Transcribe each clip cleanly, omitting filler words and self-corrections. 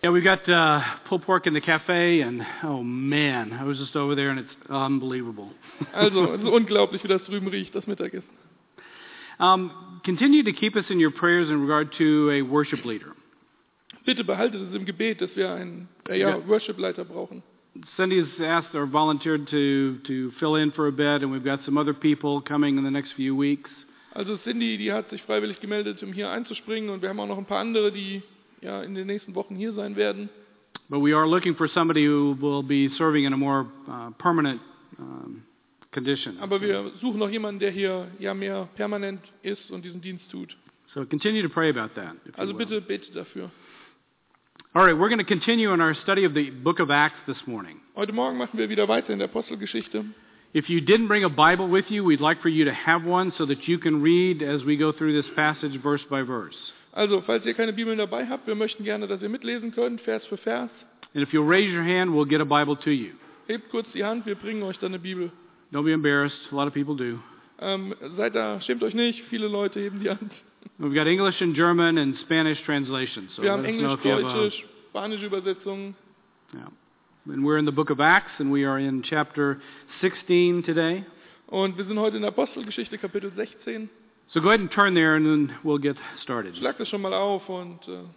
Yeah, we got pulled pork in the cafe, and oh man, I was just over there, and it's unbelievable. Also, es ist unglaublich, wie das drüben riecht, das Mittagessen. Continue to keep us in your prayers in regard to a worship leader. Bitte behaltet es im Gebet, dass wir einen Worship-Leiter brauchen. Cindy's asked or volunteered to fill in for a bit, and we've got some other people coming in the next few weeks. Also Cindy, die hat sich freiwillig gemeldet, um hier einzuspringen, und wir haben auch noch ein paar andere, die in den nächsten Wochen hier sein werden. But we are looking for somebody who will be serving in a more permanent condition. Aber wir suchen noch jemanden, der hier mehr permanent ist und diesen Dienst tut. So continue to pray about that. Also bitte betet dafür. All right, we're going to continue in our study of the book of Acts this morning. Heute Morgen machen wir wieder weiter in der Apostelgeschichte. If you didn't bring a Bible with you, we'd like for you to have one so that you can read as we go through this passage verse by verse. Also, falls ihr keine Bibeln dabei habt, wir möchten gerne, dass ihr mitlesen könnt, Vers für Vers. And if you'll raise your hand, we'll get a Bible to you. Hebt kurz die Hand, wir bringen euch dann eine Bibel. Don't be embarrassed. A lot of people do. Schämt euch nicht, viele Leute heben die Hand. We've got English and German and Spanish translations. So wir haben let us know Englisch, if you have Deutsche, spanische Übersetzungen. Yeah. And we're in the book of Acts, and we are in chapter 16 today. Und wir sind heute in der Apostelgeschichte, Kapitel 16. So go ahead and turn there, and then we'll get started. Schlag das schon mal auf und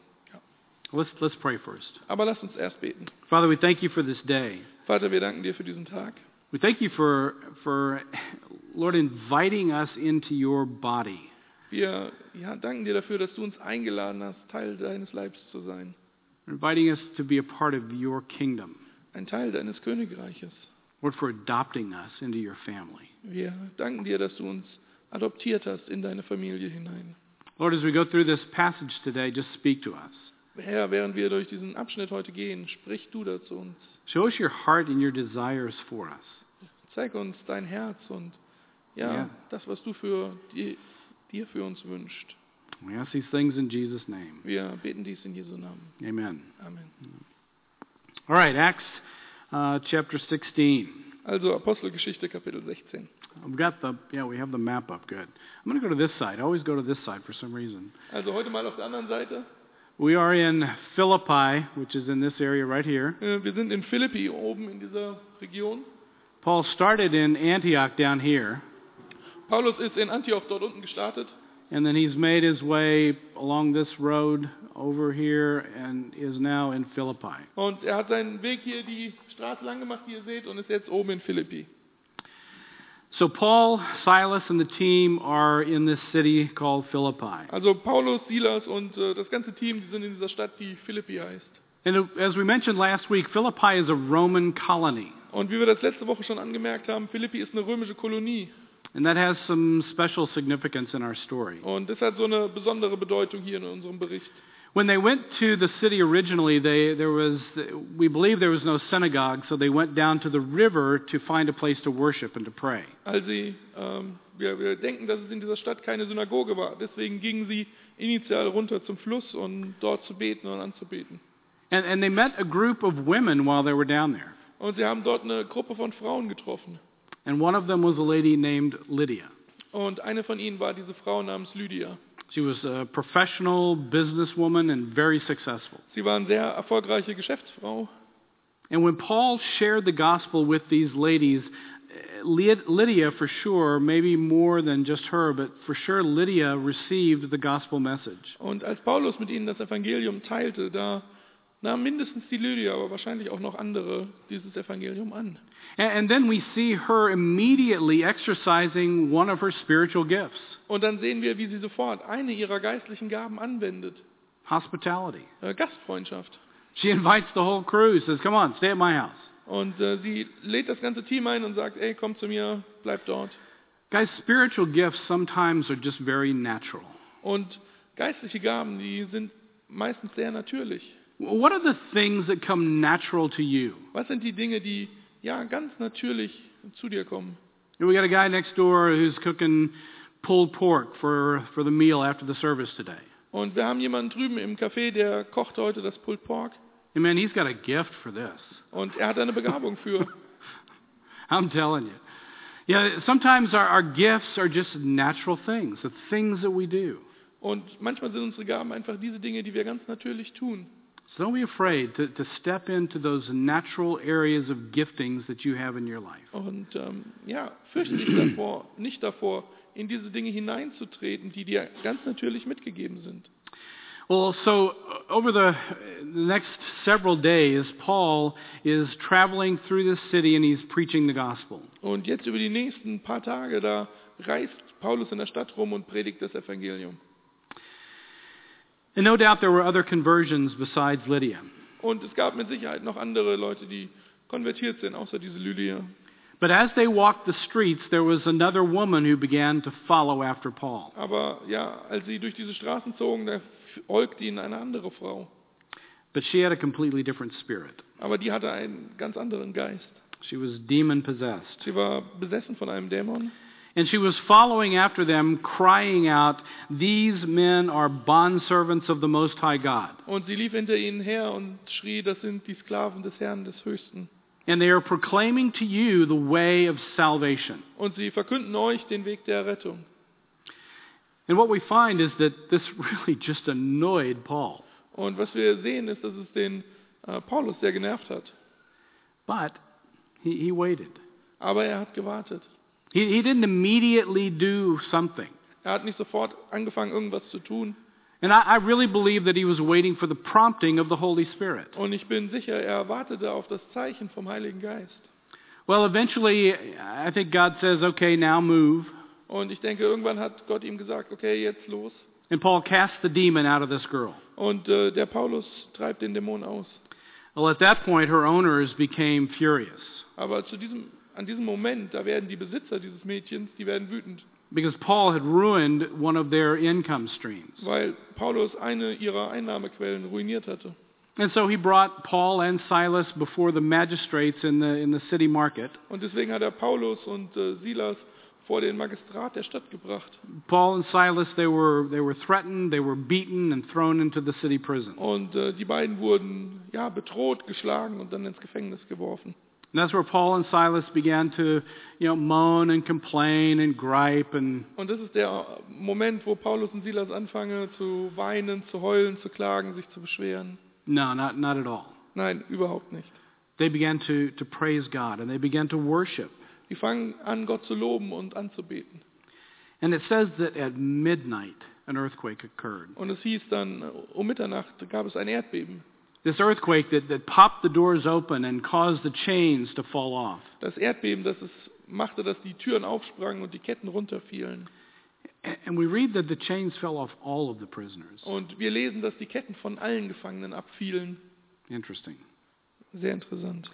Let's pray first. Aber lasst uns erst beten. Father, we thank you for this day. Vater, wir danken dir für diesen Tag. We thank you for Lord, inviting us into your body. Wir danken dir dafür, dass du uns eingeladen hast, Teil deines Leibes zu sein. Inviting us to be a part of your kingdom. Ein Teil deines Königreiches. Lord, for adopting us into your family. Wir danken dir, dass du uns adoptiert hast in deine Familie hinein. Lord, as we go through this passage today, just speak to us. Herr, während wir durch diesen Abschnitt heute gehen, sprich du da zu uns. Show us your heart and your desires for us. Zeig uns dein Herz und das, was du dir für uns wünschst. We ask these things in Jesus' name. Wir beten dies in Jesu Namen. Amen. Amen. All right, Acts chapter 16. Also Apostelgeschichte Kapitel 16. We have the map up. Good. I'm going to go to this side. I always go to this side for some reason. Also heute mal auf der anderen Seite. We are in Philippi, which is in this area right here. Wir sind in Philippi, oben in dieser Region. Paul started in Antioch down here. Paulus ist in Antioch dort unten gestartet. And then he's made his way along this road over here and is now in Philippi. Und hat seinen Weg hier die Straße lang gemacht, die ihr seht, und ist jetzt oben in Philippi. So Paul, Silas, and the team are in this city called Philippi. Also Paulus, Silas und das ganze Team, die sind in dieser Stadt, die Philippi heißt. And as we mentioned last week, Philippi is a Roman colony. Und wie wir das letzte Woche schon angemerkt haben, Philippi ist eine römische Kolonie. And that has some special significance in our story. Und das hat so eine besondere Bedeutung hier in unserem Bericht. When they went to the city originally, we believe there was no synagogue, so they went down to the river to find a place to worship and to pray. Wir denken, dass es in dieser Stadt keine Synagoge war. Deswegen gingen sie initial runter zum Fluss, um dort zu beten und anzubeten. And they met a group of women while they were down there. Und sie haben dort eine Gruppe von Frauen getroffen. And one of them was a lady named Lydia. Und eine von ihnen war diese Frau namens Lydia. She was a professional businesswoman and very successful. Sie war eine sehr erfolgreiche Geschäftsfrau. And when Paul shared the gospel with these ladies, Lydia for sure, maybe more than just her, but for sure Lydia received the gospel message. Und als Paulus mit ihnen das Evangelium teilte, da nahm mindestens die Lydia, aber wahrscheinlich auch noch andere, dieses Evangelium an. And then we see her immediately exercising one of her spiritual gifts. Und dann sehen wir, wie sie sofort eine ihrer geistlichen Gaben anwendet. Hospitality. Gastfreundschaft. She invites the whole crew, says, "Come on, stay at my house." Und sie lädt das ganze Team ein und sagt, ey, komm zu mir, bleib dort. Guys, spiritual gifts sometimes are just very natural. Und geistliche Gaben, die sind meistens sehr natürlich. What are the things that come natural to you? Was sind die Dinge, die ganz natürlich zu dir kommen? We got a guy next door who's cooking pulled pork for the meal after the service today. Und wir haben jemanden drüben im Café, der kocht heute das Pulled Pork. And man, he's got a gift for this. Und er hat eine Begabung für. I'm telling you. Yeah, sometimes our gifts are just natural things, the things that we do. Und manchmal sind unsere Gaben einfach diese Dinge, die wir ganz natürlich tun. So don't be afraid to step into those natural areas of giftings that you have in your life. Und fürchte dich nicht davor, in diese Dinge hineinzutreten, die dir ganz natürlich mitgegeben sind. Well, so over the next several days, Paul is traveling through this city and he's preaching the gospel. Und jetzt über die nächsten paar Tage, da reist Paulus in der Stadt rum und predigt das Evangelium. And no doubt there were other conversions besides Lydia. Und es gab mit Sicherheit noch andere Leute, die konvertiert sind, außer diese Lydia. But as they walked the streets, there was another woman who began to follow after Paul. Aber als sie durch diese Straßen zogen, da folgte ihnen eine andere Frau. But she had a completely different spirit. Aber die hatte einen ganz anderen Geist. She was demon-possessed. Sie war besessen von einem Dämon. And she was following after them, crying out, "These men are bondservants of the Most High God." Und sie lief hinter ihnen her und schrie, das sind die Sklaven des Herrn des Höchsten. And they are proclaiming to you the way of salvation. Und sie verkünden euch den Weg der Rettung. And what we find is that this really just annoyed Paul. Und was wir sehen, ist, dass es den Paulus sehr genervt hat. But he waited. Aber er hat gewartet. He didn't immediately do something. Er hat nicht sofort angefangen, irgendwas zu tun. And I really believe that he was waiting for the prompting of the Holy Spirit. Und ich bin sicher, er wartete auf das Zeichen vom Heiligen Geist. Well, eventually, I think God says, "Okay, now move." Und ich denke, irgendwann hat Gott ihm gesagt, okay, jetzt los. And Paul casts the demon out of this girl. Und der Paulus treibt den Dämon aus. Well, at that point, her owners became furious Aber an diesem Moment, da werden die Besitzer dieses Mädchens, die werden wütend. because Paul had ruined one of their income streams. Weil Paulus eine ihrer Einnahmequellen ruiniert hatte. And so he brought Paul and Silas before the magistrates in the city market. Und deswegen hat er Paulus und Silas vor den Magistrat der Stadt gebracht. Paul and Silas, they were threatened, they were beaten and thrown into the city prison. Und die beiden wurden bedroht, geschlagen und dann ins Gefängnis geworfen. And that's where Paul and Silas began to, moan and complain and gripe and Und das ist der Moment, wo Paulus und Silas anfangen zu weinen, zu heulen, zu klagen, sich zu beschweren. no, not at all. Nein, überhaupt nicht. They began to praise God and they began to worship. Die fangen an, Gott zu loben und anzubeten. And it says that at midnight an earthquake occurred. Und es hieß dann, um Mitternacht gab es ein Erdbeben. This earthquake that popped the doors open and caused the chains to fall off. Das Erdbeben, das es machte, dass die Türen aufsprangen und die Ketten runterfielen. And we read that the chains fell off all of the prisoners. Und wir lesen, dass die Ketten von allen Gefangenen abfielen. Interesting. Sehr interessant.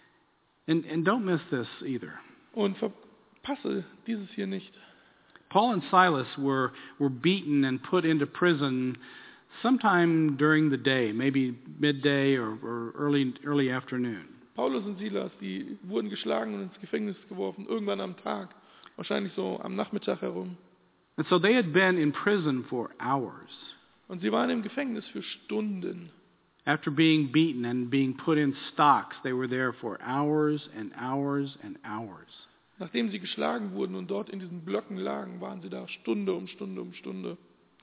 And don't miss this either. Und verpasse dieses hier nicht. Paul and Silas were beaten and put into prison sometime during the day, maybe midday or early afternoon. Paulus und Silas, die wurden geschlagen und ins Gefängnis geworfen, irgendwann am Tag, wahrscheinlich so am Nachmittag herum. And so they had been in prison for hours. Und sie waren im Gefängnis für Stunden. After being beaten and being put in stocks, they were there for hours and hours and hours. Nachdem sie geschlagen wurden und dort in diesen Blöcken lagen, waren sie da Stunde um Stunde um Stunde.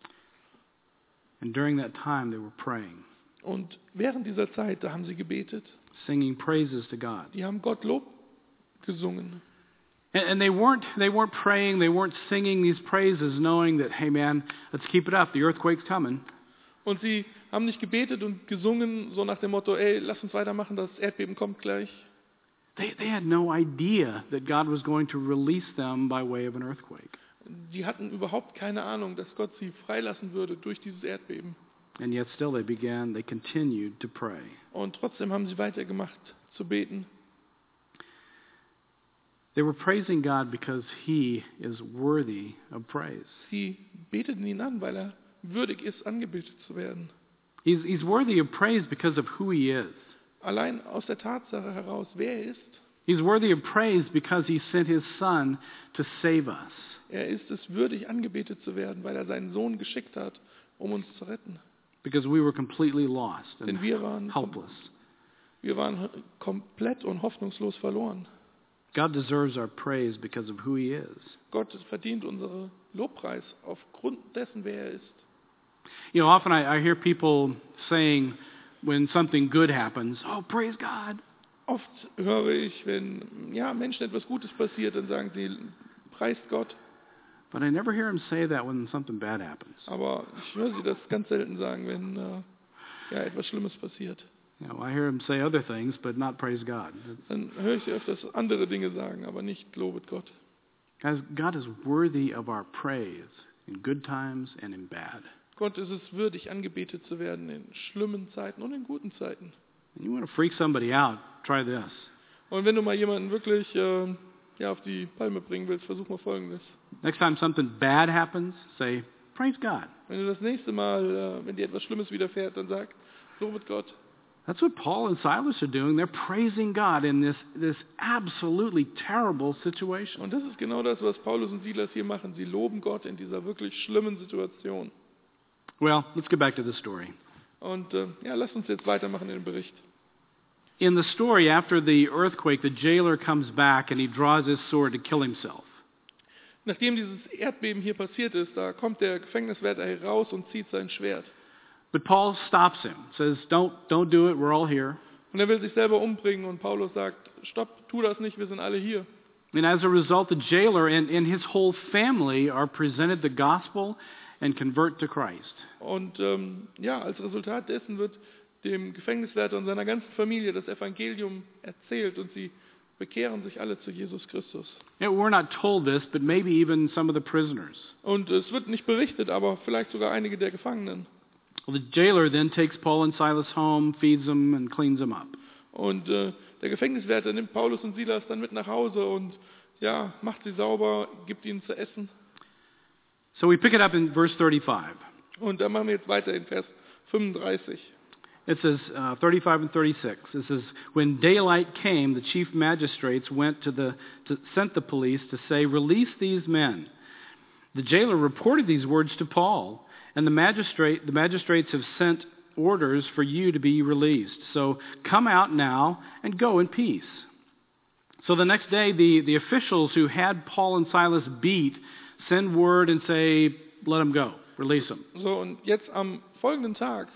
And during that time they were praying, Und während dieser Zeit, da haben sie gebetet. singing praises to God. Die haben Gott Lob gesungen. And they weren't praying, they weren't singing these praises knowing that, hey man, let's keep it up, the earthquake's coming. Und sie haben nicht gebetet und gesungen, so nach dem Motto, ey, lass uns weitermachen, das Erdbeben kommt gleich. They had no idea that God was going to release them by way of an earthquake. Die hatten überhaupt keine Ahnung, dass Gott sie freilassen würde durch dieses Erdbeben. And yet still they continued to pray. Und trotzdem haben sie weitergemacht zu beten. They were praising God because He is worthy of praise. Sie beteten ihn an, weil er würdig ist, angebetet zu werden. He's worthy of praise because of who He is. Allein aus der Tatsache heraus, wer er ist. He's worthy of praise because He sent His Son to save us. Er ist es würdig, angebetet zu werden, weil er seinen Sohn geschickt hat, um uns zu retten. Because we were completely lost and Denn wir waren komplett und hoffnungslos verloren. God deserves our praise because of who He is. Gott verdient unsere Lobpreis aufgrund dessen, wer er ist. You know, often I hear people saying, when something good happens, oh, praise God. Oft höre ich, wenn Menschen etwas Gutes passiert, dann sagen sie, preist Gott. But I never hear him say that when something bad happens. Aber ich höre sie das ganz selten sagen, wenn etwas Schlimmes passiert. You know, I hear him say other things, but not praise God. Dann höre ich sie öfters andere Dinge sagen, aber nicht lobet Gott. Guys, God is worthy of our praise in good times and in bad. Gott ist es würdig, angebetet zu werden in schlimmen Zeiten und in guten Zeiten. And you want to freak somebody out, try this. Und wenn du mal jemanden wirklich auf die Palme bringen willst, versuch mal Folgendes. Next time something bad happens, say, praise God. Wenn du das nächste Mal, wenn dir etwas Schlimmes widerfährt, dann sag, lobet Gott. That's what Paul and Silas are doing. They're praising God in this absolutely terrible situation. Und das ist genau das, was Paulus und Silas hier machen. Sie loben Gott in dieser wirklich schlimmen Situation. Well, let's get back to the story. Und lass uns jetzt weitermachen in dem Bericht. In the story, after the earthquake, the jailer comes back and he draws his sword to kill himself. Nachdem dieses Erdbeben hier passiert ist, da kommt der Gefängniswärter heraus und zieht sein Schwert. But Paul stops him, says, don't do it, we're all here. Und er will sich selber umbringen und Paulus sagt, stopp, tu das nicht, wir sind alle hier. And as a result, the jailer and his whole family are presented the gospel and convert to Christ. Und als Resultat dessen wird dem Gefängniswärter und seiner ganzen Familie das Evangelium erzählt und sie bekehren sich alle zu Jesus Christus. Yeah, we're not told this, but maybe even some of the prisoners. Und es wird nicht berichtet, aber vielleicht sogar einige der Gefangenen. Well, the jailer then takes Paul and Silas home, feeds them, and cleans them up. Und der Gefängniswärter nimmt Paulus und Silas dann mit nach Hause und macht sie sauber, gibt ihnen zu essen. So we pick it up in verse 35. Und dann machen wir jetzt weiter in Vers 35. It says 35 and 36. It says, when daylight came, the chief magistrates sent the police to say, release these men. The jailer reported these words to Paul, and the magistrates have sent orders for you to be released. So come out now and go in peace. So the next day, the officials who had Paul and Silas beat send word and say, let them go, release them. So, und jetzt am folgenden Tag,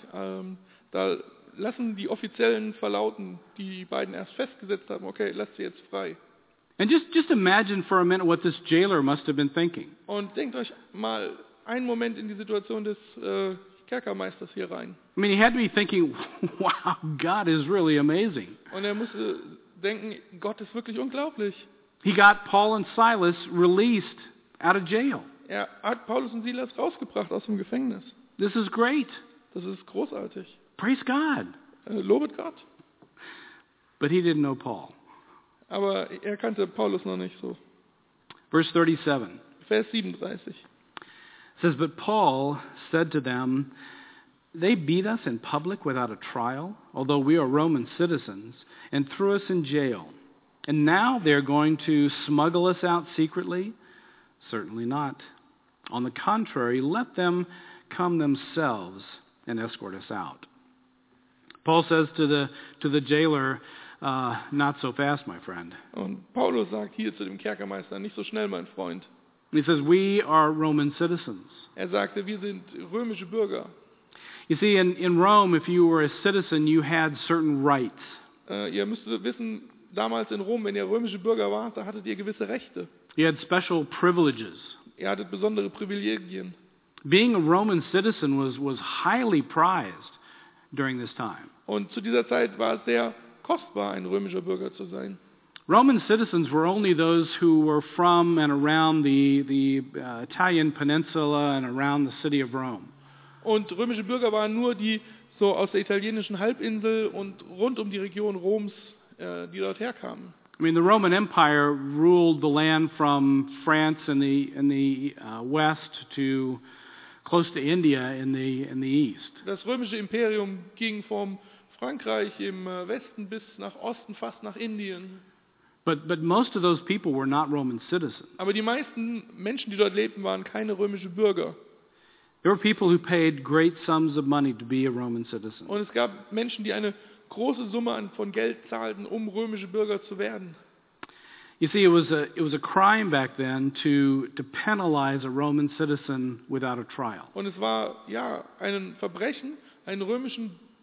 da lassen die Offiziellen verlauten, die beiden erst festgesetzt haben, okay, lasst sie jetzt frei. And just imagine for a minute what this jailer must have been thinking. Und denkt euch mal einen Moment in die Situation des Kerkermeisters hier rein. I mean, he had to be thinking, wow, God is really amazing. Und er musste denken, Gott ist wirklich unglaublich. He got Paul and Silas released out of jail. Er hat Paulus und Silas rausgebracht aus dem Gefängnis. This is great. Das ist großartig. Praise God. Lobet Gott. But he didn't know Paul. Aber er kannte Paulus noch nicht so. Verse 37. Vers 37. It says, but Paul said to them, they beat us in public without a trial, although we are Roman citizens, and threw us in jail. And now they're going to smuggle us out secretly? Certainly not. On the contrary, let them come themselves and escort us out. Paul says to the jailer, not so fast, my friend. Und Paulus sagt hier zu dem Kerkermeister, nicht so schnell, mein Freund. He says, we are Roman citizens. Er sagte, wir sind römische Bürger. You see, in Rome, if you were a citizen, you had certain rights. Ihr müsst wissen, damals in Rom, wenn ihr römische Bürger wart, da hattet ihr gewisse Rechte. You had special privileges. Ihr hattet besondere Privilegien. Being a Roman citizen was highly prized during this time. Und zu dieser Zeit war es sehr kostbar, ein römischer Bürger zu sein. Roman citizens were only those who were from and around the Italian peninsula and around the city of Rome. Und römische Bürger waren nur die so aus der italienischen Halbinsel und rund um die Region Roms, die dort herkamen. I mean, the Roman Empire ruled the land from France in the west to close to India in the east. Das römische Imperium ging vom Frankreich im Westen bis nach Osten, fast nach Indien. But most of those people were not Roman citizens. Aber die meisten Menschen, die dort lebten, waren keine römische Bürger. There were people who paid great sums of money to be a Roman citizen. Und es gab Menschen, die eine große Summe von Geld zahlten, um römische Bürger zu werden. You see, it was a crime back then to penalize a Roman citizen without a trial. Und es war ein Verbrechen, einen römischen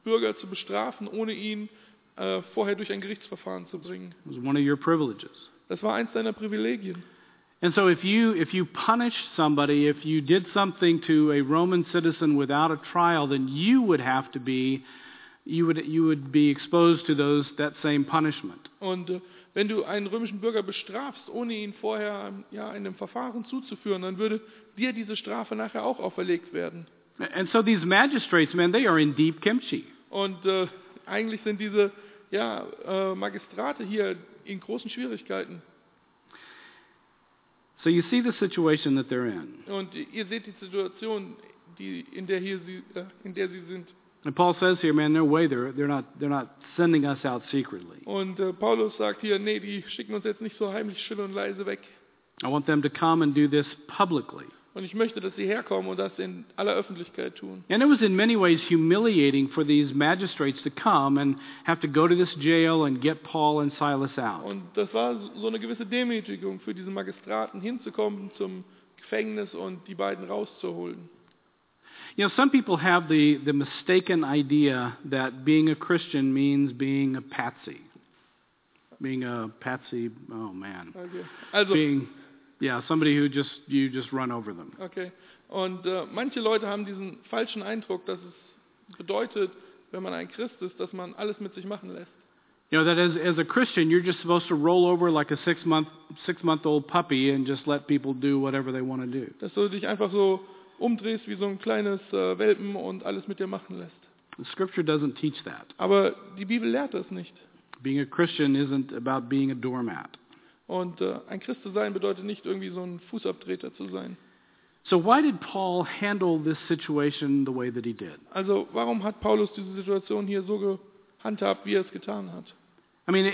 Bürger zu bestrafen, ohne ihn vorher durch ein Gerichtsverfahren zu bringen. It was one of your privileges. Das war eins seiner Privilegien. And so if you punished somebody, if you did something to a Roman citizen without a trial, then you would be exposed to that same punishment. Und wenn du einen römischen Bürger bestrafst, ohne ihn vorher einem Verfahren zuzuführen, dann würde dir diese Strafe nachher auch auferlegt werden. And so these magistrates, man, they are in deep kimchi. Und eigentlich sind diese Magistrate hier in großen Schwierigkeiten. So you see the situation that they're in. Und ihr seht die Situation, in der sie sind. And Paul says here, man, no way, they're not sending us out secretly. Und Paulus sagt hier, nee, die schicken uns jetzt nicht so heimlich still und leise weg. I want them to come and do this publicly. Und ich möchte, dass sie herkommen und das in aller Öffentlichkeit tun. And it was in many ways humiliating for these magistrates to come and have to go to this jail and get Paul and Silas out. Und das war so eine gewisse Demütigung für diese Magistraten, hinzukommen zum Gefängnis und die beiden rauszuholen. You know, some people have the mistaken idea that being a Christian means being a patsy. Being a patsy, oh man. Okay. Also, somebody who you just run over them. Okay. Und manche Leute haben diesen falschen Eindruck, dass es bedeutet, wenn man ein Christ ist, dass man alles mit sich machen lässt. You know, that as a Christian, you're just supposed to roll over like a six-month-old puppy and just let people do whatever they want to do. Dass du dich einfach so umdrehst wie so ein kleines Welpen und alles mit dir machen lässt. The Scripture doesn't teach that. Aber die Bibel lehrt das nicht. Being a Christian isn't about being a doormat. Und ein Christ zu sein bedeutet nicht irgendwie so ein Fußabtreter zu sein. So why did Paul handle this situation the way that he did? Also warum hat Paulus diese Situation hier so gehandhabt, wie er es getan hat? I mean,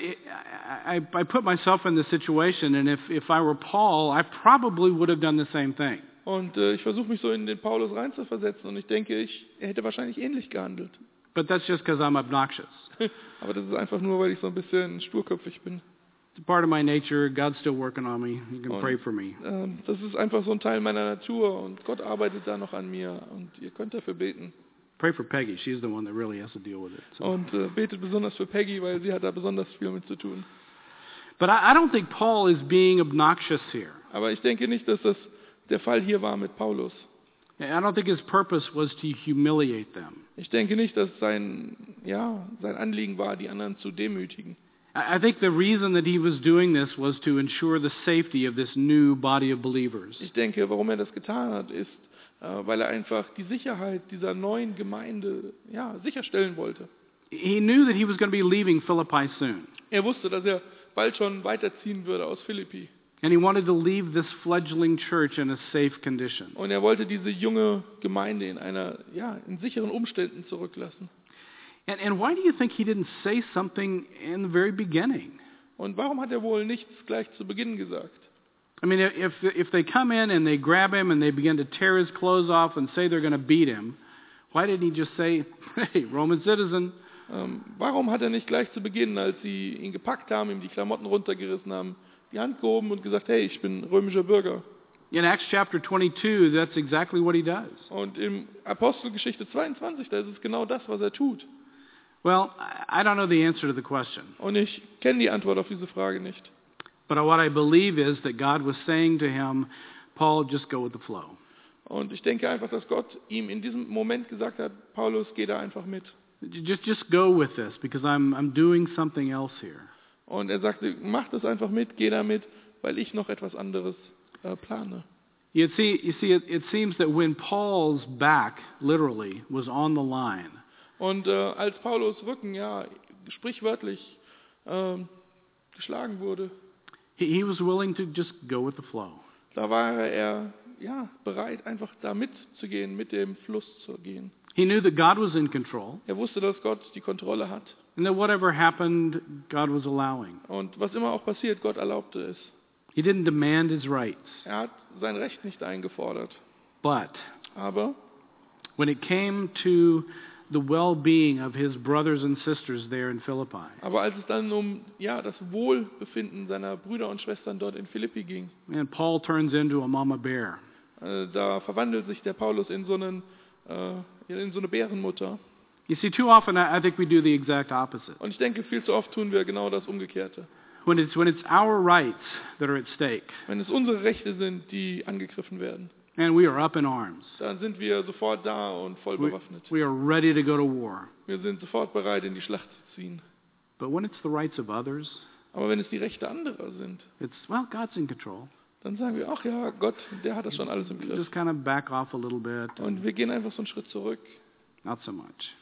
I put myself in this situation, and if I were Paul, I probably would have done the same thing. Und ich versuche mich so in den Paulus reinzuversetzen und ich denke, er hätte wahrscheinlich ähnlich gehandelt. But that's just because I'm obnoxious. Aber das ist einfach nur, weil ich so ein bisschen sturköpfig bin. It's part of my nature. God's still working on me. You can pray for me. Das ist einfach so ein Teil meiner Natur und Gott arbeitet da noch an mir und ihr könnt dafür beten. Pray for Peggy. She's the one that really has to deal with it. So. Und betet besonders für Peggy, weil sie hat da besonders viel mit zu tun. But I don't think Paul is being obnoxious here. Aber ich denke nicht, dass das der Fall hier war mit Paulus. I don't think his purpose was to humiliate them. Ich denke nicht, dass sein Anliegen war, die anderen zu demütigen. I think the reason that he was doing this was to ensure the safety of this new body of believers. Ich denke, warum er das getan hat, ist, weil er einfach die Sicherheit dieser neuen Gemeinde sicherstellen wollte. He knew that he was going to be leaving Philippi soon. Er wusste, dass er bald schon weiterziehen würde aus Philippi. And he wanted to leave this fledgling church in a safe condition. Und er wollte diese junge Gemeinde in sicheren Umständen zurücklassen. And why do you think he didn't say something in the very beginning? Und warum hat er wohl nichts gleich zu Beginn gesagt? I mean, if they come in and they grab him and they begin to tear his clothes off and say they're going to beat him, why didn't he just say, "Hey, Roman citizen"? Warum hat er nicht gleich zu Beginn, als sie ihn gepackt haben, ihm die Klamotten runtergerissen haben, die Hand gehoben und gesagt, hey, ich bin römischer Bürger? In Acts chapter 22, that's exactly what he does. Und in Apostelgeschichte 22, da ist es genau das, was er tut. Well, I don't know the answer to the question. Und ich kenne die Antwort auf diese Frage nicht. But what I believe is that God was saying to him, Paul, just go with the flow. Und ich denke einfach, dass Gott ihm in diesem Moment gesagt hat, Paulus, geh da einfach mit. Just go with this, because I'm doing something else here. Und er sagte, mach das einfach mit, geh da mit, weil ich noch etwas anderes plane. You see, it seems that when Paul's back, literally, was on the line, und als Paulus Rücken, sprichwörtlich geschlagen wurde, he was willing to just go with the flow. Da war er bereit, einfach da mitzugehen, mit dem Fluss zu gehen. He knew that God was in control. Er wusste, dass Gott die Kontrolle hat. And that whatever happened, God was allowing. Und was immer auch passiert, Gott erlaubte es. He didn't demand his rights. Er hat sein Recht nicht eingefordert. Aber when it came to the well-being of his brothers and sisters there in Philippi, aber als es dann um das Wohlbefinden seiner Brüder und Schwestern dort in Philippi ging, and Paul turns into a mama bear. Da verwandelt sich der Paulus in so eine Bärenmutter. You see, too often I think we do the exact opposite. Und ich denke, viel zu oft tun wir genau das Umgekehrte. When it's our rights that are at stake, Wenn es unsere Rechte sind, die angegriffen werden, and we are up in arms. dann sind wir sofort da und voll bewaffnet. We are ready to go to war. Wir sind sofort bereit, in die Schlacht zu ziehen. But when it's the rights of others, Aber wenn es die Rechte anderer sind, it's, well, God's in control. dann sagen wir, ach ja, Gott, der hat das schon alles im We Griff. just kind of back off a little bit. Und wir gehen einfach so einen Schritt zurück. Not so much.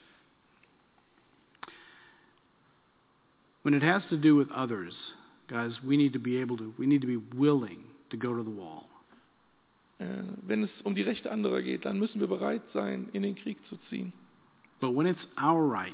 When it has to do with others, guys, we need to be willing to go to the wall. Wenn es um die Rechte anderer geht, dann müssen wir bereit sein, in den Krieg zu ziehen. But when it's our rights,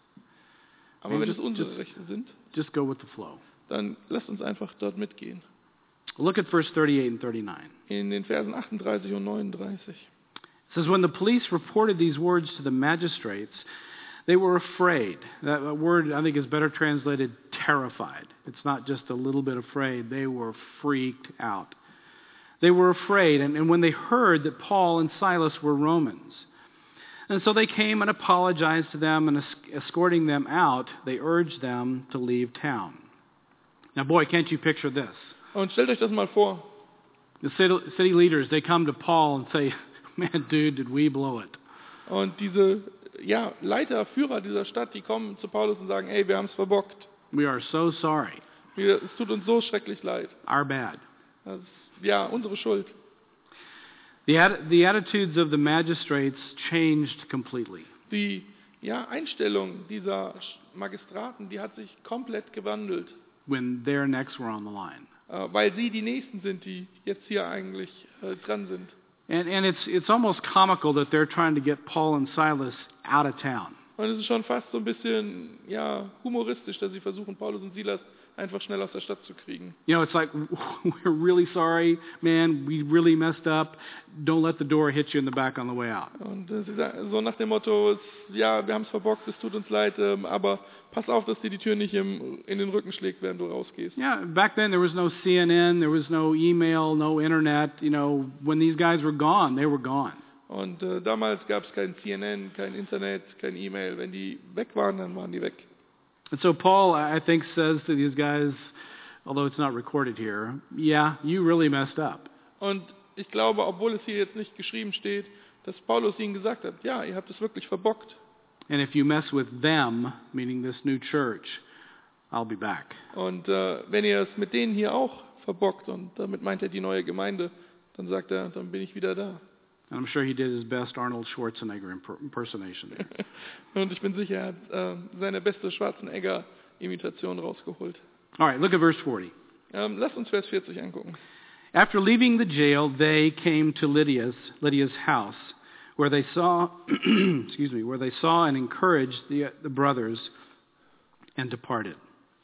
Aber wenn es unsere Rechte sind, just go with the flow. dann lasst uns einfach dort mitgehen. Look at verse 38 and 39. In den Versen 38 und 39. It says, when the police reported these words to the magistrates, they were afraid. That word, I think, is better translated terrified. It's not just a little bit afraid. They were freaked out. They were afraid, and when they heard that Paul and Silas were Romans. And so they came and apologized to them, and escorting them out, they urged them to leave town. Now, boy, can't you picture this? Und stellt euch das mal vor. The city leaders, they come to Paul and say, man, dude, did we blow it? Und diese Leiter, Führer dieser Stadt, die kommen zu Paulus und sagen, ey, wir haben es verbockt. We are so sorry. Es tut uns so schrecklich leid. Our bad. Das ist, unsere Schuld. The attitudes of the magistrates changed completely. Die Einstellung dieser Magistraten, die hat sich komplett gewandelt. When their necks were on the line. Weil sie die Nächsten sind, die jetzt hier eigentlich dran sind. And it's almost comical that they're trying to get Paul and Silas out of town. Und es ist schon fast so ein bisschen humoristisch, dass sie versuchen, Paulus und Silas einfach schnell aus der Stadt zu kriegen. You know, it's like, we're really sorry, man, we really messed up. Don't let the door hit you in the back on the way out. Und sie sagen, so nach dem Motto, wir haben es verbockt, es tut uns leid, aber pass auf, dass dir die Tür nicht in den Rücken schlägt, während du rausgehst. Yeah, back then there was no CNN, there was no email, no internet. You know, when these guys were gone, they were gone. Und damals gab es kein CNN, kein Internet, kein E-Mail. Wenn die weg waren, dann waren die weg. And so Paul, I think, says to these guys, although it's not recorded here, yeah, you really messed up. Und ich glaube, obwohl es hier jetzt nicht geschrieben steht, dass Paulus ihnen gesagt hat, ja, ihr habt es wirklich verbockt. And if you mess with them, meaning this new church, I'll be back. Und wenn ihr es mit denen hier auch verbockt, und damit meint er die neue Gemeinde, dann sagt er, dann bin ich wieder da. And I'm sure he did his best Arnold Schwarzenegger impersonation there. Und ich bin sicher, er hat seine beste Schwarzenegger-Imitation rausgeholt. All right, look at verse 40. Lasst uns Vers 40 angucken. After leaving the jail, they came to Lydia's house, where they saw, where they saw and encouraged the brothers, and departed.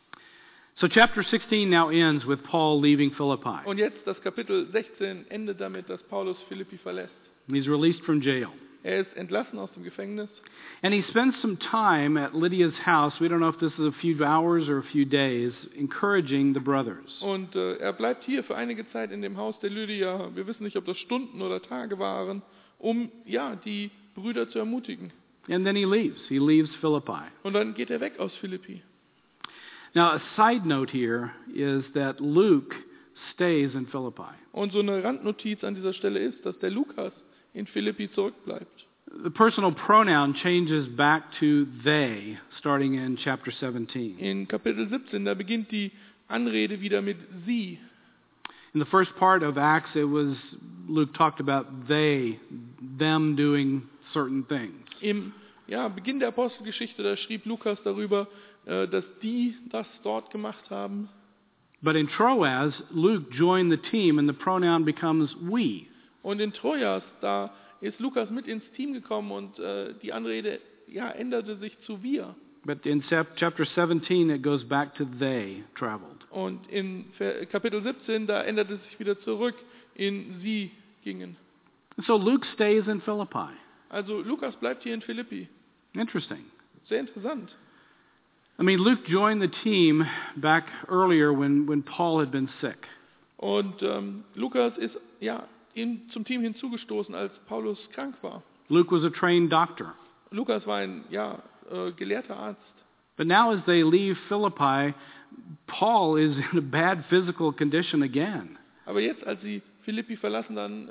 So chapter 16 now ends with Paul leaving Philippi. Und jetzt das Kapitel 16 endet damit, dass Paulus Philippi verlässt. He's released from jail. Er ist entlassen aus dem Gefängnis. And he spends some time at Lydia's house. We don't know if this is a few hours or a few days, encouraging the brothers. Und er bleibt hier für einige Zeit in dem Haus der Lydia. Wir wissen nicht, ob das Stunden oder Tage waren, um die Brüder zu ermutigen. And then he leaves. He leaves Philippi. Und dann geht er weg aus Philippi. Now, a side note here is that Luke stays in Philippi. Und so eine Randnotiz an dieser Stelle ist, dass der Lukas in Philippi zurückbleibt. The personal pronoun changes back to they, starting in chapter 17. In Kapitel 17, da beginnt die Anrede wieder mit sie. In the first part of Acts, Luke talked about them doing certain things. Im Beginn der Apostelgeschichte, da schrieb Lukas darüber, dass die das dort gemacht haben. But in Troas, Luke joined the team and the pronoun becomes we. Und in Troas, da ist Lukas mit ins Team gekommen und die Anrede änderte sich zu wir. But in chapter 17 it goes back to they traveled. Und in Kapitel 17, da änderte es sich wieder zurück in sie gingen. So Luke stays in Philippi. Also Lukas bleibt hier in Philippi. Interesting. Sehr interessant. I mean, Luke joined the team back earlier when Paul had been sick. Und Lukas ist zum Team hinzugestoßen, als Paulus krank war. Luke was a trained doctor. Lukas war ein gelehrter Arzt. But now as they leave Philippi, Paul is in a bad physical condition again. Aber jetzt, als sie Philippi verlassen, dann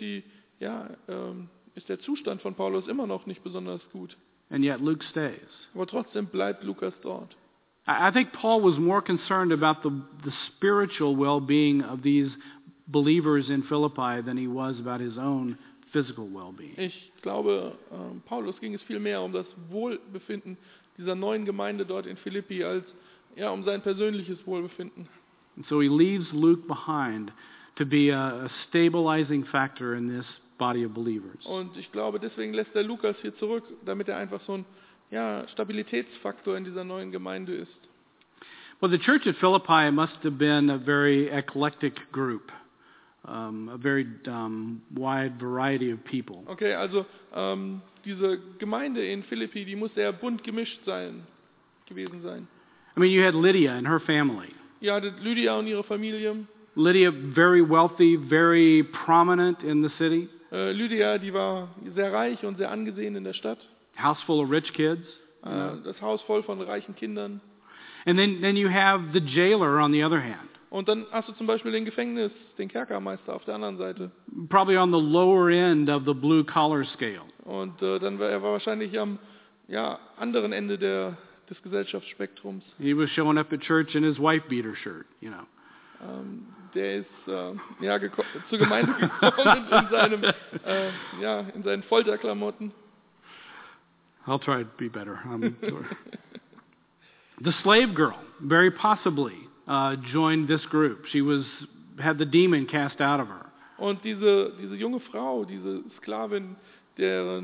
ist der Zustand von Paulus immer noch nicht besonders gut. And yet Luke stays. Aber trotzdem bleibt Lukas dort. I think Paul was more concerned about the spiritual well-being of these believers in Philippi than he was about his own physical well-being. Ich glaube, Paulus ging es viel mehr um das Wohlbefinden dieser neuen Gemeinde dort in Philippi als um sein persönliches Wohlbefinden. And so he leaves Luke behind to be a stabilizing factor in this body of believers. Und ich glaube, deswegen lässt er Lukas hier zurück, damit er einfach so ein Stabilitätsfaktor in dieser neuen Gemeinde ist. Well, the church at Philippi must have been a very eclectic group, a very wide variety of people. Okay, also diese Gemeinde in Philippi, die muss sehr bunt gemischt gewesen sein. I mean, you had Lydia and her family. Ihr hattet Lydia und ihre Familie. Lydia, very wealthy, very prominent in the city. Lydia, die war sehr reich und sehr angesehen in der Stadt. House full of rich kids. Das Haus voll von reichen Kindern. And then you have the jailer on the other hand. Und dann hast du zum Beispiel den Kerkermeister auf der anderen Seite. Probably on the lower end of the blue collar scale. Und dann war er wahrscheinlich am anderen Ende des Gesellschaftsspektrums. He was showing up at church in his wife beater shirt, you know. Der ist zur Gemeinde gekommen in seinen Folterklamotten. I'll try to be better. The slave girl, very possibly, joined this group. She had the demon cast out of her. Und diese junge Frau, diese Sklavin, der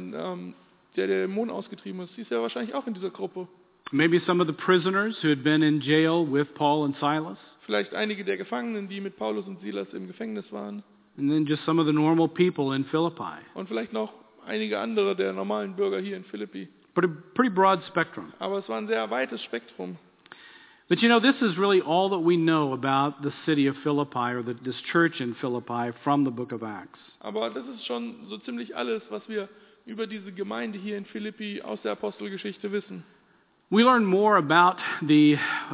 Dämon ausgetrieben ist, sie ist ja wahrscheinlich auch in dieser Gruppe. Maybe some of the prisoners who had been in jail with Paul and Silas. Vielleicht einige der Gefangenen, die mit Paulus und Silas im Gefängnis waren. And then just some of the normal people in Philippi. Und vielleicht noch einige andere der normalen Bürger hier in Philippi. Pretty broad spectrum. Aber es war ein sehr weites Spektrum. But this is really all that we know about the city of Philippi or this church in Philippi from the book of Acts. Aber das ist schon so ziemlich alles, was wir über diese Gemeinde hier in Philippi aus der Apostelgeschichte wissen. We learn more about the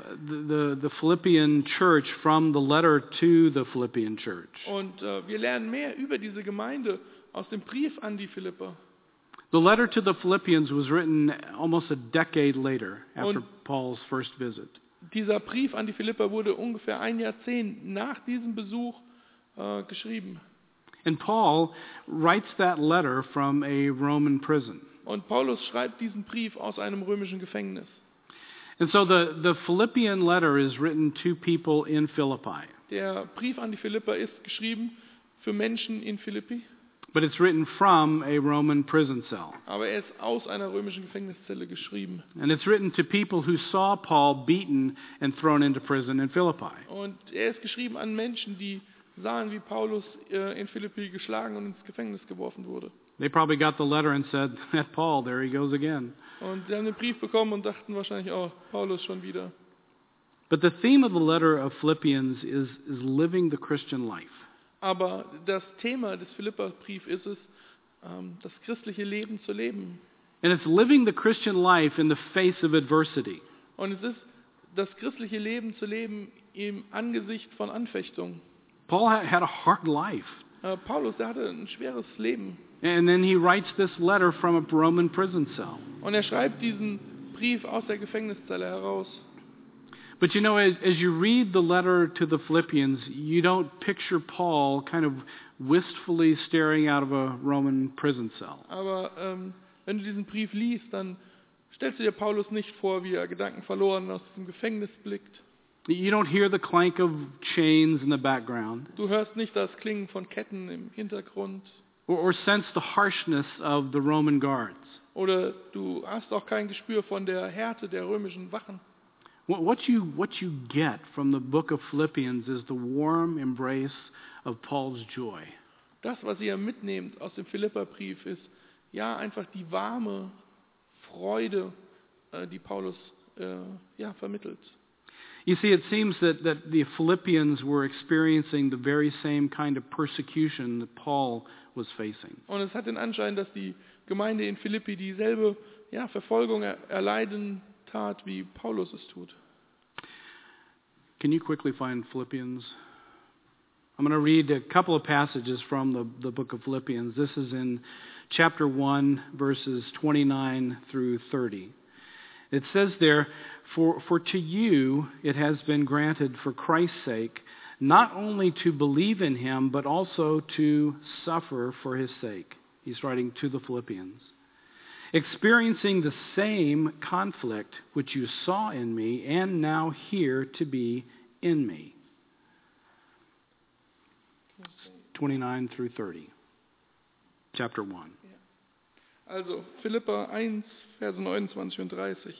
Philippian church from the letter to the Philippian church. Und wir lernen mehr über diese Gemeinde aus dem Brief an die Philipper. The letter to the Philippians was written almost a decade later after Paul's first visit. Dieser Brief an die Philipper wurde ungefähr ein Jahrzehnt nach diesem Besuch geschrieben. And Paul writes that letter from a Roman prison. Und Paulus schreibt diesen Brief aus einem römischen Gefängnis. And so the Philippian letter is written to people in Philippi. Der Brief an die Philipper ist geschrieben für Menschen in Philippi. But it's written from a Roman prison cell. Aber er ist aus einer römischen Gefängniszelle geschrieben. And it's written to people who saw Paul beaten and thrown into prison in Philippi. Und er ist geschrieben an Menschen, die sahen, wie Paulus in Philippi geschlagen und ins Gefängnis geworfen wurde. They probably got the letter and said, "That Paul, there he goes again." Und sie haben den Brief bekommen und dachten wahrscheinlich, Paulus schon wieder. But the theme of the letter of Philippians is living the Christian life. Aber das Thema des Philipperbriefs ist es, das christliche Leben zu leben. And it's living the Christian life in the face of adversity. Und es ist das christliche Leben zu leben im Angesicht von Anfechtung. Paul had a hard life. Paulus, der hatte ein schweres Leben. And then he writes this letter from a Roman prison cell. Und er schreibt diesen Brief aus der Gefängniszelle heraus. But as you read the letter to the Philippians, you don't picture Paul kind of wistfully staring out of a Roman prison cell. Aber wenn du diesen Brief liest, dann stellst du dir Paulus nicht vor, wie er gedankenverloren aus diesem Gefängnis blickt. You don't hear the clank of chains in the background. Du hörst nicht das Klingen von Ketten im Hintergrund. Or sense the harshness of the Roman guards. Oder du hast auch kein Gespür von der Härte der römischen Wachen. What you get from the book of Philippians is the warm embrace of Paul's joy. Das, was ihr mitnehmt aus dem Philipperbrief, ist einfach die warme Freude, die Paulus vermittelt. You see, it seems that the Philippians were experiencing the very same kind of persecution that Paul was facing. Und es hat den Anschein, dass die Gemeinde in Philippi dieselbe Verfolgung erleiden tat, wie Paulus es tut. Can you quickly find Philippians? I'm going to read a couple of passages from the book of Philippians. This is in chapter 1, verses 29 through 30. It says there, For to you it has been granted for Christ's sake, not only to believe in him, but also to suffer for his sake. He's writing to the Philippians. Experiencing the same conflict which you saw in me, and now hear to be in me. 29 through 30. Chapter 1. Also Philipper 1, Verse 29 und 30.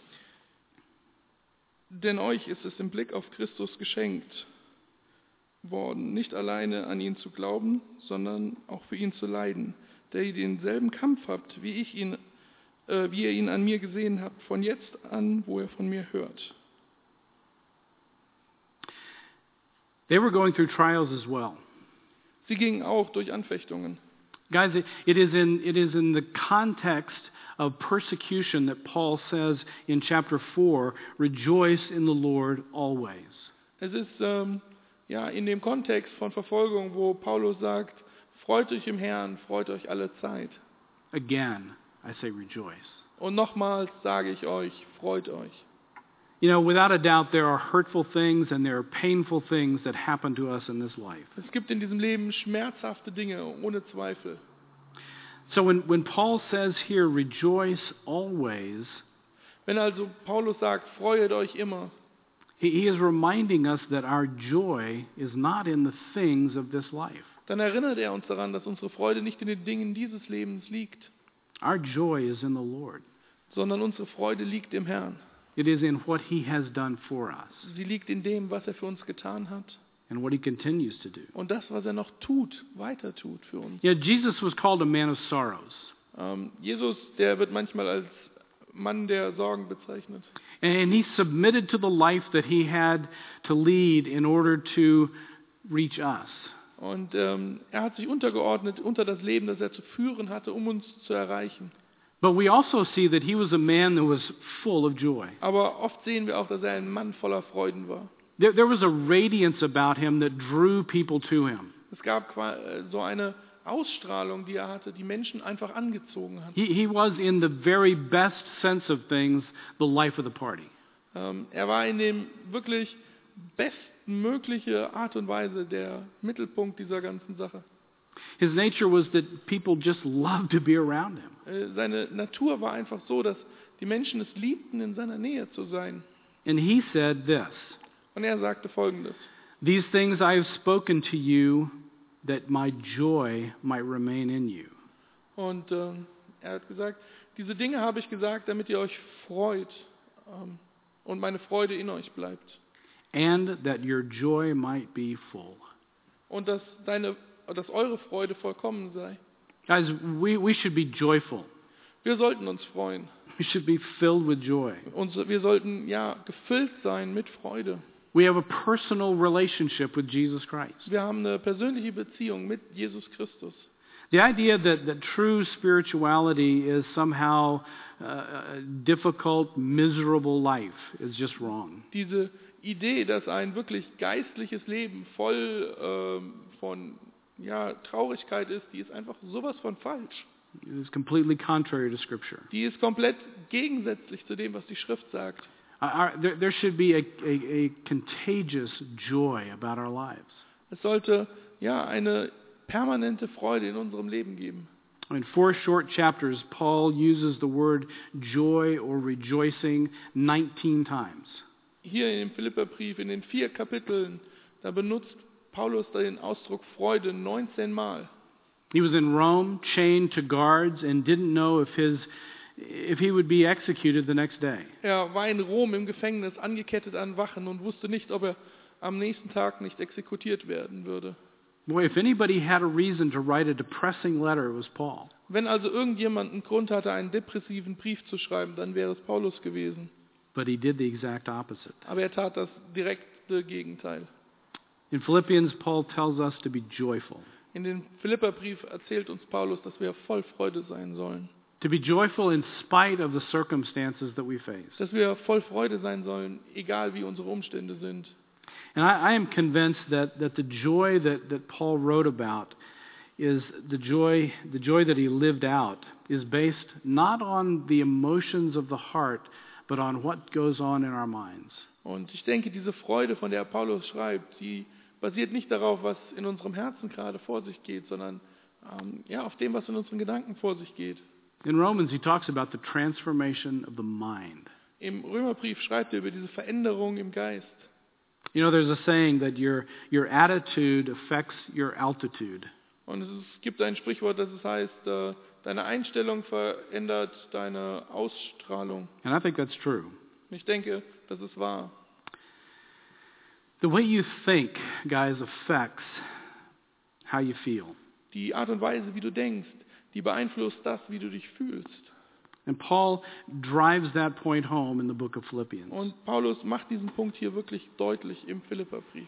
Denn euch ist es im Blick auf Christus geschenkt worden, nicht alleine an ihn zu glauben, sondern auch für ihn zu leiden, der ihr denselben Kampf habt, wie ihr ihn an mir gesehen habt, von jetzt an, wo ihr von mir hört. They were going through trials as well. Sie gingen auch durch Anfechtungen. Guys, it is in the context of persecution that Paul says in chapter 4, rejoice in the Lord always. Es ist in dem Kontext von Verfolgung, wo Paulus sagt, freut euch im Herrn, freut euch alle Zeit. Again, I say rejoice. Und nochmals sage ich euch, freut euch. You know, without a doubt, there are hurtful things and there are painful things that happen to us in this life. Es gibt in diesem Leben schmerzhafte Dinge, ohne Zweifel. So when Paul says here, rejoice always, Wenn also Paulus sagt, freut euch immer, he is reminding us that our joy is not in the things of this life. dann erinnert er uns daran, dass unsere Freude nicht in den Dingen dieses Lebens liegt, Our joy is in the Lord. sondern unsere Freude liegt im Herrn. It is in what he has done for us Sie liegt in dem, was er für uns getan hat and what he continues to do. und das, was er noch tut, weiter tut für uns. Yeah, Jesus was called a man of sorrows. Jesus, der wird manchmal als Mann der Sorgen bezeichnet. And he submitted to the life that he had to lead in order to reach us. Und er hat sich untergeordnet unter das Leben, das er zu führen hatte, um uns zu erreichen. But we also see that he was a man that was full of joy. Aber oft sehen wir auch, dass er ein Mann voller Freuden war. There was a radiance about him that drew people to him. Es gab so eine Ausstrahlung, die er hatte, die Menschen einfach angezogen hat. He was in the very best sense of things, the life of the party. Er war in dem wirklich bestmögliche Art und Weise der Mittelpunkt dieser ganzen Sache. His nature was that people just loved to be around him. Seine Natur war einfach so, dass die Menschen es liebten, in seiner Nähe zu sein. And he said this, Und er sagte Folgendes: These things I have spoken to you, that my joy might remain in you. Und er hat gesagt, diese Dinge habe ich gesagt, damit ihr euch freut und meine Freude in euch bleibt. And that your joy might be full. Und dass eure Freude vollkommen sei. Guys, we should be joyful. Wir sollten uns freuen. We should be filled with joy. Und wir sollten gefüllt sein mit Freude. We have a personal relationship with Jesus Christ. Wir haben eine persönliche Beziehung mit Jesus Christus. The idea that true spirituality is somehow a difficult, miserable life is just wrong. Diese Idee, dass ein wirklich geistliches Leben voll von Traurigkeit ist, die ist einfach sowas von falsch. It is completely contrary to Scripture. Die ist komplett gegensätzlich zu dem, was die Schrift sagt. There should be a contagious joy about our lives. Es sollte eine permanente Freude in unserem Leben geben. In 4 short chapters, Paul uses the word joy or rejoicing 19 times. Hier in dem Philipperbrief, in den 4 Kapiteln, da benutzt Paulus den Ausdruck Freude 19 Mal. He was in Rome, chained to guards, and didn't know if he would be executed the next day. Er war in Rom im Gefängnis, angekettet an Wachen und wusste nicht, ob er am nächsten Tag nicht exekutiert werden würde. Boy, if anybody had a reason to write a depressing letter, it was Paul. Wenn also irgendjemand einen Grund hatte, einen depressiven Brief zu schreiben, dann wäre es Paulus gewesen. But he did the exact opposite. Aber er tat das direkte Gegenteil. In Philippians, Paul tells us to be joyful. In dem Philipperbrief erzählt uns Paulus, dass wir voll Freude sein sollen. To be joyful in spite of the circumstances that we face. Dass wir voll Freude sein sollen, egal wie unsere Umstände sind. And I am convinced that the joy that Paul wrote about is the joy that he lived out is based not on the emotions of the heart, but on what goes on in our minds. Und ich denke, diese Freude, von der Paulus schreibt, die basiert nicht darauf, was in unserem Herzen gerade vor sich geht, sondern auf dem, was in unseren Gedanken vor sich geht. In Romans, he talks about the transformation of the mind. Im Römerbrief schreibt er über diese Veränderung im Geist. You know, there's a saying that your attitude affects your altitude. Und es gibt ein Sprichwort, das heißt, deine Einstellung verändert deine Ausstrahlung. And I think that's true. Und ich denke, das ist wahr. The way you think, guys, affects how you feel. Die Art und Weise, wie du denkst, die beeinflusst das, wie du dich fühlst. And Paul drives that point home in the book of Philippians. Und Paulus macht diesen Punkt hier wirklich deutlich im Philipperbrief.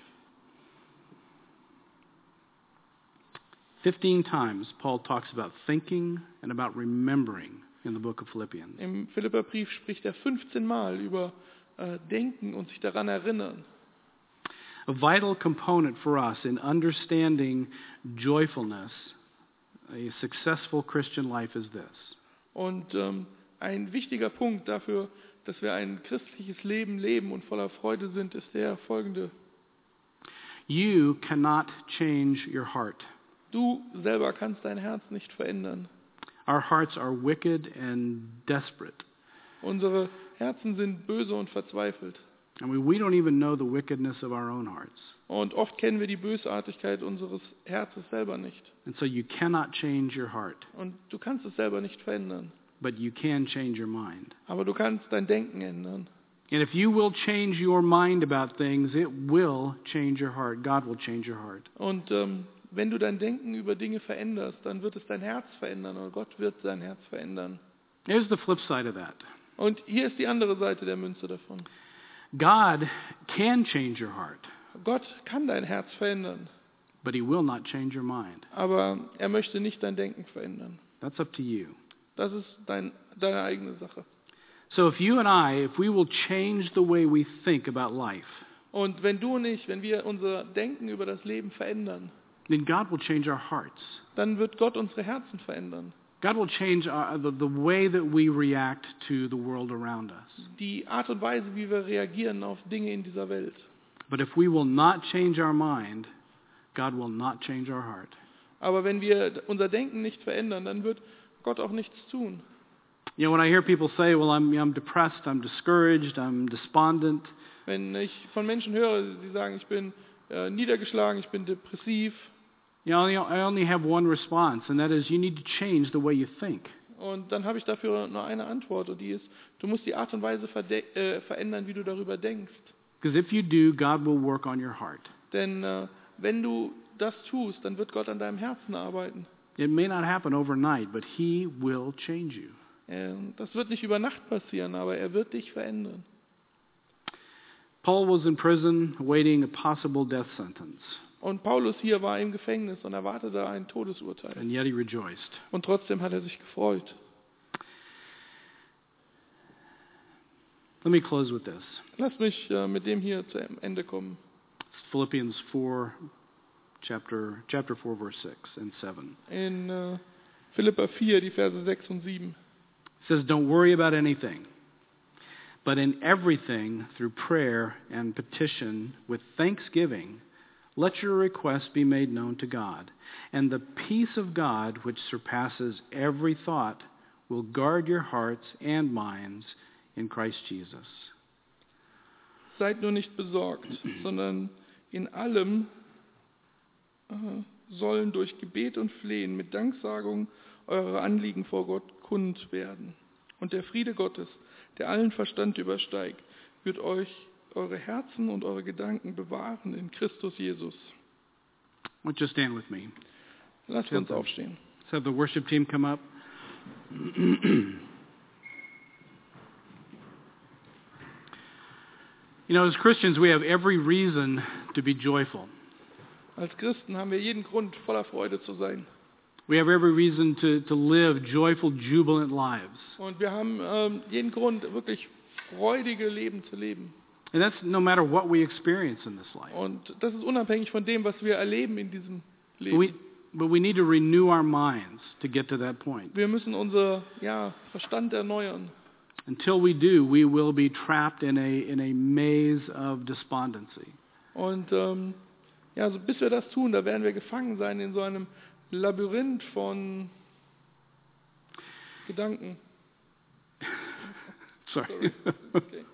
15 times Paul talks about thinking and about remembering in the book of Philippians. Im Philipperbrief spricht er 15 Mal über Denken und sich daran erinnern. A vital component for us in understanding joyfulness, a successful Christian life, is this. Und ein wichtiger Punkt dafür, dass wir ein christliches Leben leben und voller Freude sind, ist der folgende. You cannot change your heart. Du selber kannst dein Herz nicht verändern. Our hearts are wicked and desperate. Unsere Herzen sind böse und verzweifelt. I mean, we don't even know the wickedness of our own hearts. Und oft kennen wir die Bösartigkeit unseres Herzens selber nicht. And so you cannot change your heart, Und du kannst es selber nicht verändern. but you can change your mind. Aber du kannst dein Denken ändern. And if you will change your mind about things, it will change your heart. God will change your heart. Und wenn du dein Denken über Dinge veränderst, dann wird es dein Herz verändern oder Gott wird dein Herz verändern. Here's the flip side of that. Und hier ist die andere Seite der Münze davon. God can change your heart, Gott kann dein Herz verändern, but he will not change your mind. aber er möchte nicht dein Denken verändern. That's up to you. Das ist deine eigene Sache. So if you and I, if we will change the way we think about life, Und wenn du und ich, wenn wir unser Denken über das Leben verändern, then God will change our hearts. dann wird Gott unsere Herzen verändern. God will change the way that we react to the world around us. Die Art und Weise, wie wir reagieren auf Dinge in dieser Welt. But if we will not change our mind, God will not change our heart. Aber wenn wir unser Denken nicht verändern, dann wird Gott auch nichts tun. You know, when I hear people say, well, I'm depressed, I'm discouraged, I'm despondent, Wenn ich von Menschen höre, die sagen, ich bin niedergeschlagen, ich bin depressiv, I only have one response, and that is you need to change the way you think. und dann habe ich dafür nur eine Antwort, und die ist, du musst die Art und Weise verändern, wie du darüber denkst. Because if you do, God will work on your heart. Denn wenn du das tust, dann wird Gott an deinem Herzen arbeiten. It may not happen overnight, but he will change you. Das wird nicht über Nacht passieren, aber er wird dich verändern. Paul was in prison awaiting a possible death sentence, Und Paulus hier war im Gefängnis und erwartete ein Todesurteil. and yet he rejoiced. Und trotzdem hat er sich gefreut. Let me close with this. Lass mich mit dem hier zum Ende kommen. It's Philippians 4, chapter 4, verse 6 and 7. In Philipper 4, die Verse 6 und 7. It says, don't worry about anything, but in everything, through prayer and petition, with thanksgiving, let your requests be made known to God. And the peace of God, which surpasses every thought, will guard your hearts and minds in Christ Jesus. Seid nur nicht besorgt, sondern in allem sollen durch Gebet und Flehen mit Danksagung eure Anliegen vor Gott kund werden. Und der Friede Gottes, der allen Verstand übersteigt, wird euch eure Herzen und eure Gedanken bewahren in Christus Jesus. Why don't you stand with me? Lasst uns aufstehen. Let's have the worship team come up. You know, as Christians, we have every reason to be joyful. Als Christen haben wir jeden Grund, voller Freude zu sein. We have every reason to live joyful, jubilant lives. Und wir haben jeden Grund, wirklich freudige Leben zu leben. And that's no matter what we experience in this life. Und das ist unabhängig von dem, was wir erleben in diesem But we, Leben. but we need to renew our minds to get to that point. Wir müssen unser Verstand erneuern. Until we do, we will be trapped in a maze of despondency. Und so bis wir das tun, da werden wir gefangen sein in so einem Labyrinth von Gedanken. Sorry. Okay.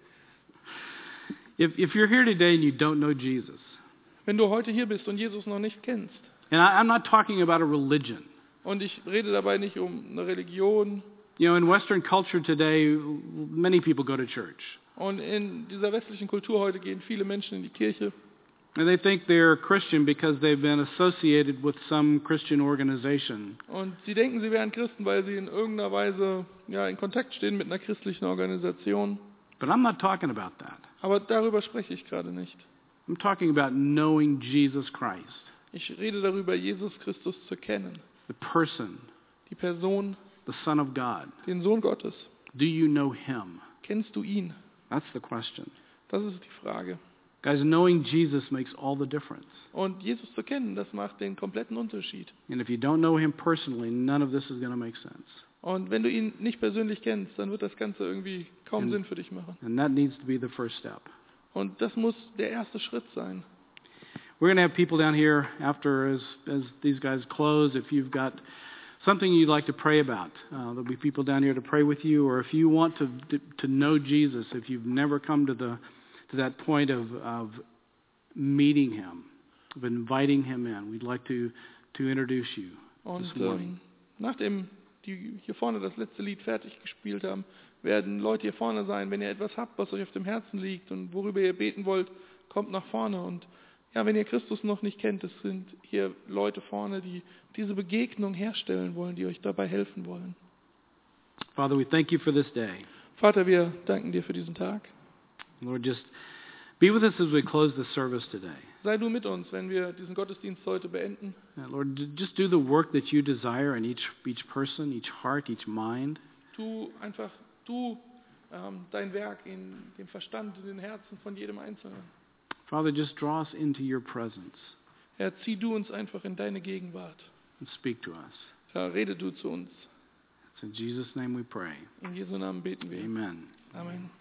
If you're here today and you don't know Jesus, Wenn du heute hier bist und Jesus noch nicht kennst, and I'm not talking about a religion. und ich rede dabei nicht um eine Religion, You know, in Western culture today, many people go to church. und in dieser westlichen Kultur heute gehen viele Menschen in die Kirche And they think they're Christian because they've been associated with some Christian organization. und sie denken, sie wären Christen, weil sie in irgendeiner Weise in Kontakt stehen mit einer christlichen Organisation. But I'm not talking about that. Aber darüber spreche ich gerade nicht. I'm talking about knowing Jesus Christ, Ich rede darüber, Jesus Christus zu kennen, the person, die Person, the Son of God. den Sohn Gottes. Do you know him? Kennst du ihn? That's the question. Das ist die Frage. Guys, knowing Jesus makes all the difference. Und Jesus zu kennen, das macht den kompletten Unterschied. And if you don't know him personally, none of this is going to make sense. Und wenn du ihn nicht persönlich kennst, dann wird das Ganze irgendwie kaum Und- Sinn für dich machen. And that needs to be the first step. Und das muss der erste Schritt sein. We're going to have people down here after as these guys close. If you've got something you'd like to pray about, there'll be people down here to pray with you. Or if you want to know Jesus, if you've never come to that point of meeting him, of inviting him in, we'd like to introduce you Und this morning. nachdem die hier vorne das letzte Lied fertig gespielt haben, werden Leute hier vorne sein. Wenn ihr etwas habt, was euch auf dem Herzen liegt und worüber ihr beten wollt, kommt nach vorne. Und wenn ihr Christus noch nicht kennt, es sind hier Leute vorne, die diese Begegnung herstellen wollen, die euch dabei helfen wollen. Father, we thank you for this day. Vater, wir danken dir für diesen Tag. Lord, just be with us as we close the service today. Sei du mit uns, wenn wir diesen Gottesdienst heute beenden. Lord, just do the work that you desire in each person, each heart, each mind. Tu dein Werk in dem Verstand, in den Herzen von jedem Einzelnen. Father, just draw us into your presence Herr, zieh du uns einfach in deine Gegenwart. and speak to us. Herr, rede du zu uns. It's in Jesus' name we pray. In Jesu Namen beten wir. Amen. Amen.